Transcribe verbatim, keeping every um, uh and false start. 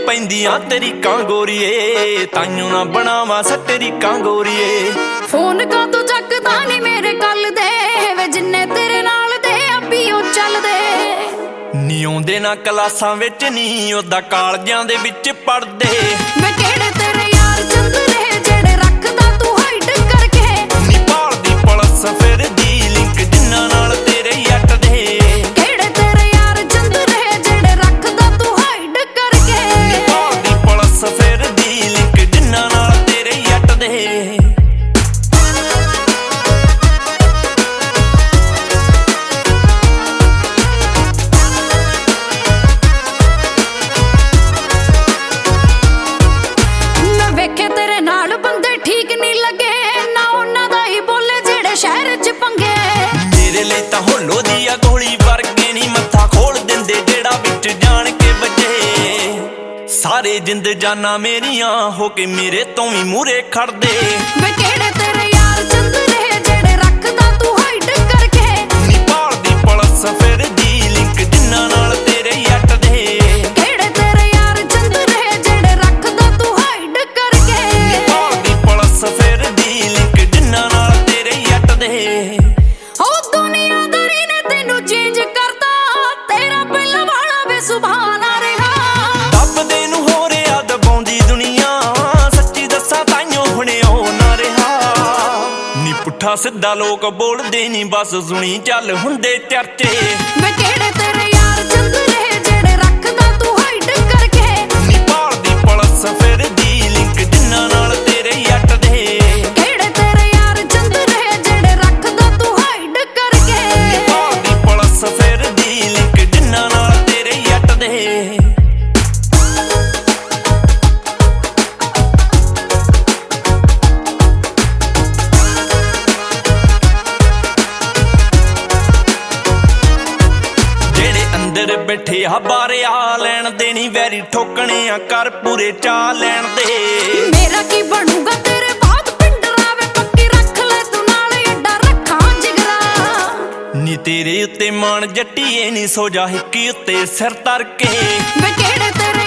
ਪੈਂਦੀਆਂ ਤੇਰੀ ਕਾਂ ਗੋਰੀਏ, ਤਾਈਓ ਨਾ ਬਣਾਵਾ ਸੱਟੇਰੀ ਕਾਂ ਗੋਰੀਏ। ਫੋਨ ਕਾ ਤੂੰ ਚੱਕਦਾ ਨੀ ਮੇਰੇ ਕੱਲ ਦੇ ਵੇ, ਜਿੰਨੇ ਤੇਰੇ ਨਾਲ ਦੇ ਆਪੀ ਉਹ ਚੱਲਦੇ ਨੀ ਆਉਂਦੇ ਨਾ ਕਲਾਸਾਂ ਵਿੱਚ ਨੀ ਉਦਾਂ ਕਾਲਜਾਂ ਦੇ ਵਿੱਚ ਪੜਦੇ। ਵੇ ਕਿਹੜੇ ਤੇਰੇ ਯਾਰ ਚੰਦਰੇ ਜਿਹੜੇ ਰੱਖਦਾ ਤੂੰ ਹਾਈਡ ਕਰਕੇ, ਨੀ ਭਾਲਦੀ ਪੁਲਿਸ ਫਿਰਦੀ ਲਿੰਕ ਜਿੰਨਾਂ ਨਾਲ ਤੇਰੇ ਜੱਟ ਦੇ। ਕਿਹੜੇ ਤੇਰੇ ਯਾਰ ਚੰਦਰੇ ਜਿਹੜੇ ਰੱਖਦਾ ਤੂੰ ਹਾਈਡ ਕਰਕੇ, ਨੀ ਭਾਲਦੀ ਪੁਲਿਸ ਫਿਰਦੀ ਲਿੰਕ ਜਿੰਨਾਂ ਨਾਲ ਤੇਰੇ ਜੱਟ ਦੇ। ਮੇਰੇ ਲਈ ਤਾਂ ਹੋਲੋ ਦੀ ਆ ਗੋਲੀ ਵਰਗੇ ਨੀ ਮੱਥਾ ਖੋਲ ਦਿੰਦੇ ਜਿਹੜਾ ਵਿੱਚ ਜਾਣ ਕੇ ਵੱਜੇ। ਸਾਰੇ ਜਿੰਦ ਜਾਨਾਂ ਮੇਰੀਆਂ ਹੋ ਕੇ ਮੇਰੇ ਤੋਂ ਵੀ ਮੂਰੇ ਖੜਦੇ। ਵੇ ਕਿਹੜੇ ਤੇਰੇ ਯਾਰ ਚੰਦਰੇ ਜਿਹੜੇ ਰੱਖਦਾ ਤੂੰ ਹਾਈਡ ਕਰਕੇ, ਨੀ ਭਾਲਦੀ ਪੁਲਿਸ ਫਿਰਦੀ ਲਿੰਕ ਜਿੰਨਾਂ ਨਾਲ ਤੇਰੇ ਜੱਟ ਦੇ। ਕਿਹੜੇ ਤੇਰੇ ਯਾਰ ਚੰਦਰੇ ਜਿਹੜੇ ਰੱਖਦਾ ਤੂੰ ਹਾਈਡ ਕਰਕੇ, ਨੀ ਭਾਲਦੀ ਪੁਲਿਸ ਫਿਰਦੀ ਲਿੰਕ ਜਿੰਨਾਂ ਨਾਲ ਤੇਰੇ ਜੱਟ ਦੇ। ਸੁਭਾਨ ਆ ਰਿਹਾ ਦੱਬਦੇ ਨੂੰ ਹੋ ਰਿਹਾ ਦਬਾਉਂਦੀ ਦੁਨੀਆ, ਸੱਚੀ ਦੱਸਾਂ ਤਾਈਓ ਹੁਣੇ ਉਹ ਨਾ ਰਿਹਾ। ਨੀ ਪੁੱਠਾ ਸਿੱਧਾ ਲੋਕ ਬੋਲਦੇ ਨੀ ਬਸ ਸੁਣੀ ਚੱਲ ਹੁੰਦੇ ਚਰਚੇ। ਵੇ ਕਿਹੜੇ ਤੇਰੇ ਯਾਰ ਚੰਦਰੇ ਜਿਹੜੇ ਰੱਖਦਾ ਤੂੰ ਹਾਈਡ ਕਰਕੇ, ਨੀ ਭਾਲਦੀ ਪੁਲਿਸ ਫਿਰਦੀ ਲਿੰਕ ਜਿੰਨਾਂ ਨਾਲ ਤੇਰੇ ਜੱਟ ਦੇ। ਕਿਹੜੇ ਤੇਰੇ ਯਾਰ ਚੰਦਰੇ ਜਿਹੜੇ ਰੱਖਦਾ ਤੂੰ ਹਾਈਡ ਕਰਕੇ, ਨੀ ਭਾਲਦੀ ਪੁਲਿਸ ਫਿਰਦੀ ਲਿੰਕ ਜਿੰਨਾਂ ਨਾਲ ਤੇਰੇ ਜੱਟ ਦੇ। ਅੰਦਰ ਬੈਠੇ ਆ ਬਾਰਿਆ ਲੈਣ ਦੇ ਨੀ ਵੈਰੀ ਠੋਕਣੇ ਆ ਕਰ ਪੂਰੇ ਚਾਹ ਲੈਣ ਦੇ। ਮੇਰਾ ਕੀ ਬਣੂਗਾ ਤੇਰੇ ਬਾਪ ਪਿੰਡਰਾ ਵੇ, ਪੱਕੀ ਰੱਖ ਲੈ ਤੂੰ ਨਾਲ ਏਡਾ ਰੱਖਾਂ ਜਿਗਰਾ। ਨੀ ਤੇਰੇ ਉੱਤੇ ਮਾਣ ਜੱਟੀਏ ਨੀ ਸੋ ਜਾ ਹਿੱਕੀ ਉੱਤੇ ਸਿਰ ਧਰ ਕੇ। ਵੇ ਕਿਹੜੇ ਤੇਰੇ